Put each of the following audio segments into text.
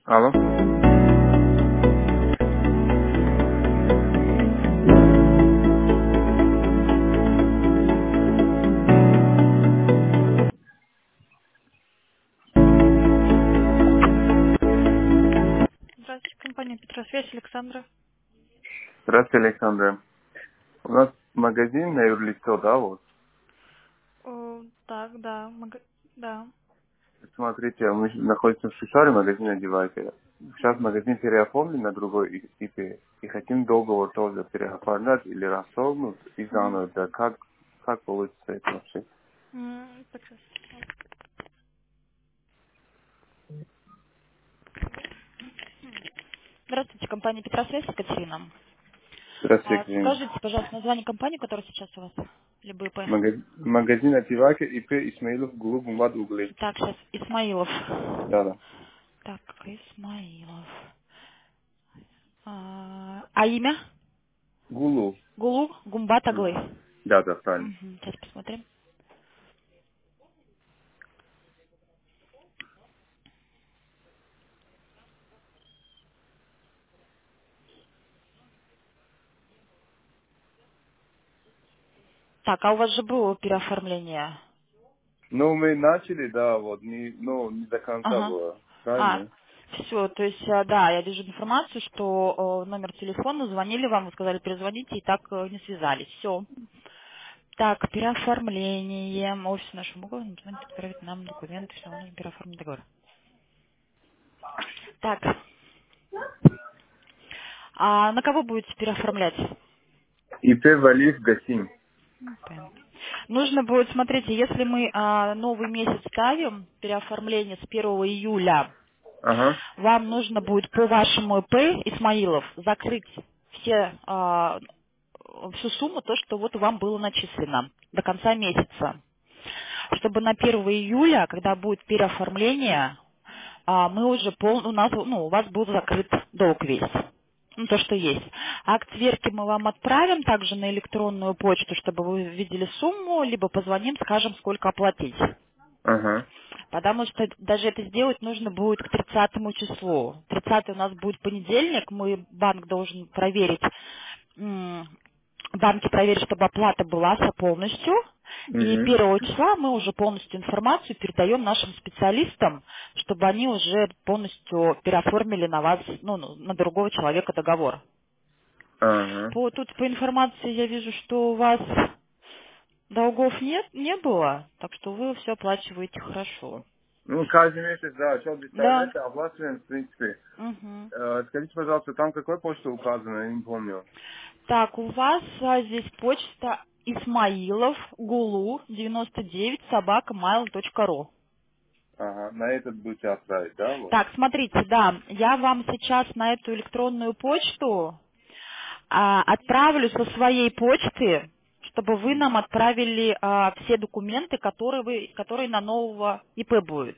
Алло. Здравствуйте, компания Петросвязь, Александра. Здравствуйте, Александр. У нас магазин на юрлицо, да, вот. Так, да, да. Смотрите, мы находимся в Шишаре, магазин одевайте. Сейчас магазин переоформлен на другой IP. И хотим договор тоже переоформлять или расторгнуть и Мгм. заново. Да как получится это вообще? Так, сейчас. Здравствуйте, компания Петросвязь, Екатерина. Здравствуйте, Екатерина. Скажите, пожалуйста, название компании, которая сейчас у вас, либо ИП. Магазин одевайте, IP Исмаилов, Глуб, Мад, Углы. Так, сейчас, Исмаилов. Да. Так, Исмаилов. А имя? Гулу. Гулу, Гумбат М. Аглы. Да, правильно. Сейчас посмотрим. Так, а у вас же было переоформление? Ну, мы начали, да, вот, не до конца Ага. было. Правильно? Все, то есть, да, я вижу информацию, что номер телефона, звонили вам, вы сказали, перезвоните, и так не связались. Все. Так, переоформление, офис нашего угла, звоните, отправить нам документы, все, нужно переоформить договор. Так, а на кого будете переоформлять? ИП Валив Гасим. П. Нужно будет, смотрите, если мы новый месяц ставим, переоформление с 1 июля, Ага. вам нужно будет по вашему ИП, Исмаилов, закрыть всю сумму, то, что вот вам было начислено до конца месяца. Чтобы на 1 июля, когда будет переоформление, мы уже у вас будет закрыт долг весь. Ну, то, что есть. Акт сверки мы вам отправим также на электронную почту, чтобы вы видели сумму, либо позвоним, скажем, сколько оплатить. Ага. Потому что даже это сделать нужно будет к 30 числу. 30 у нас будет понедельник, банк должен проверить, банки проверить, чтобы оплата была полностью. И Угу. 1 числа мы уже полностью информацию передаем нашим специалистам, чтобы они уже полностью переоформили на вас, на другого человека договор. Ага. Тут по информации я вижу, что у вас долгов не было, так что вы все оплачиваете хорошо. Ну, каждый месяц, да, что Да. доставляете, оплачиваем, в принципе. Мгм. Скажите, пожалуйста, там какой почта указана, я не помню. Так, у вас здесь почта Исмаилов, Гулу, 99, собака, mail.ru. Ага, на этот будете отправить, да, вот? Так, смотрите, да, я вам сейчас на эту электронную почту отправлю со своей почты, чтобы вы нам отправили все документы, которые на нового ИП будут.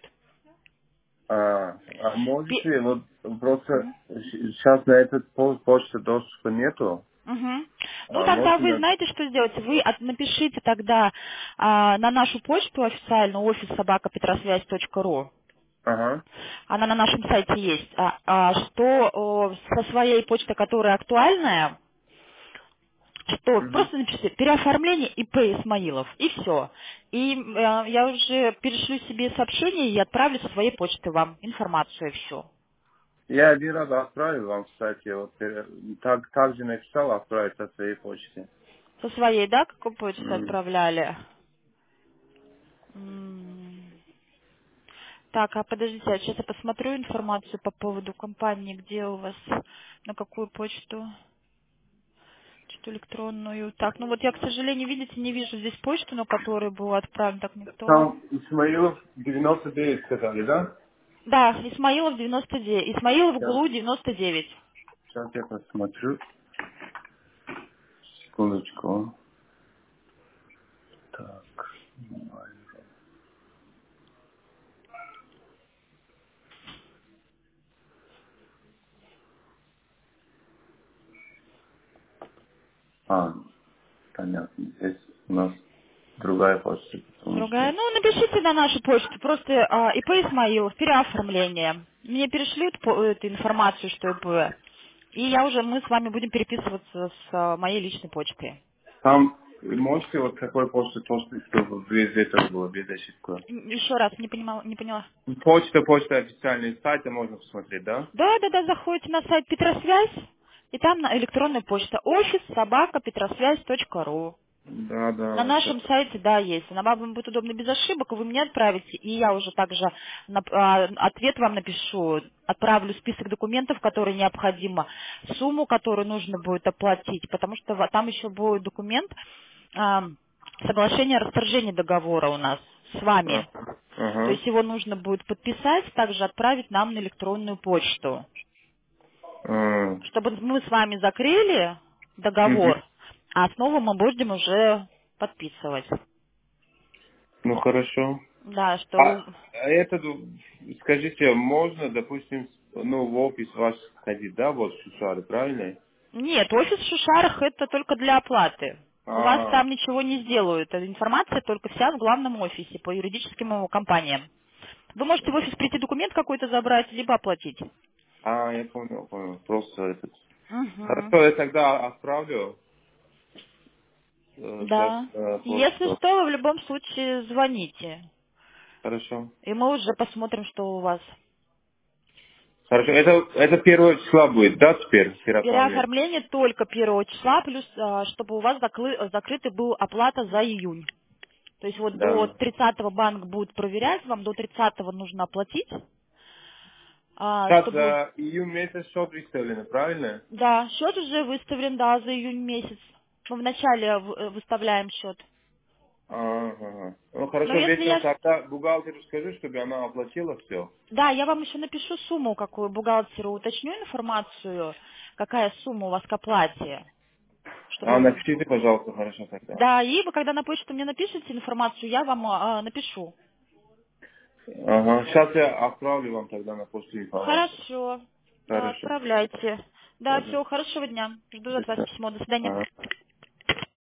А Пе- можете, вот, просто Мгм. сейчас на этот почту доступа нету, Мгм. Ну, а тогда можете вы на... знаете, что сделать? Вы напишите тогда на нашу почту официальную, офис собакапетросвязь.ру. Ага. Она на нашем сайте есть. Со своей почты, которая актуальная, что Угу. просто напишите переоформление ИП Исмаилов, и все. И я уже перешлю себе сообщение и отправлю со своей почты вам информацию и все. Я один раз отправил вам, кстати, вот, так же написал отправить со своей почты. Со своей, да, какой почты М. отправляли? М. Так, подождите, сейчас я посмотрю информацию по поводу компании, где у вас, на какую почту, почту электронную. Так, ну вот я, к сожалению, видите, не вижу здесь почту, на которую был отправлен, так никто. Там Исмаилов 99 сказали, да? Да, Исмаилов 99, Исмаилов Сейчас, Гулу 99. сейчас я посмотрю. Секундочку. Так. А, понятно. Здесь у нас. другая почта, потому Другая. что Ну, напишите на нашу почту. Просто ИП Исмаилов, переоформление. Мне перешлют эту информацию, что ИП. И мы с вами будем переписываться с моей личной почтой. там можете вот какой почты, чтобы без этого было, без ошибки. Еще раз, не поняла. Почта официальный сайт, можно посмотреть, да? Да, заходите на сайт Петросвязь, и там на электронная почта office@petrosвязь.ру. Да, На да, нашем сейчас. сайте, да, есть. Вам будет удобно без ошибок, вы мне отправите, и я уже также ответ вам напишу, отправлю список документов, которые необходимо, сумму, которую нужно будет оплатить, потому что там еще будет документ соглашение о расторжении договора у нас с вами. То Ага. есть его нужно будет подписать, также отправить нам на электронную почту, Ага. чтобы мы с вами закрыли Мгм. договор, а снова мы будем уже подписывать. Ну хорошо. Да, что А это, скажите, можно, допустим, ну, в офис ваш ходить, да, вот в Шушары, правильно? Нет, офис в Шушарах это только для оплаты. У вас А, там ничего не сделают. Эта информация только вся в главном офисе по юридическим компаниям. Вы можете в офис прийти документ какой-то забрать, либо оплатить. я понял. Просто этот. Угу. Хорошо, я тогда отправлю. Сейчас Да. Если почту. что, вы в любом случае звоните. Хорошо. И мы уже посмотрим, что у вас. Хорошо, это первого числа будет, да, теперь, переоформление? Переоформление только 1 числа, плюс чтобы у вас закрытый был оплата за июнь. То есть вот до Да. 30-го банк будет проверять, вам до 30-го нужно оплатить, Сейчас чтобы... июнь месяц счет выставлено, правильно? Да, счет уже выставлен, да, за июнь месяц. Мы вначале выставляем счет. Ага. Ну Но хорошо, если вечером я... тогда бухгалтеру скажу, чтобы она оплатила все. Да, я вам еще напишу сумму, какую бухгалтеру уточню информацию, какая сумма у вас к оплате, чтобы вы... Напишите, пожалуйста, хорошо тогда. Да, и вы когда на почту мне напишите информацию, я вам напишу. Ага. Сейчас я отправлю вам тогда на почту информацию. Хорошо. Да, Хорошо. отправляйте. Да, Ладно. все, хорошего дня. Жду До от вас свидания. письмо. До свидания. Ага.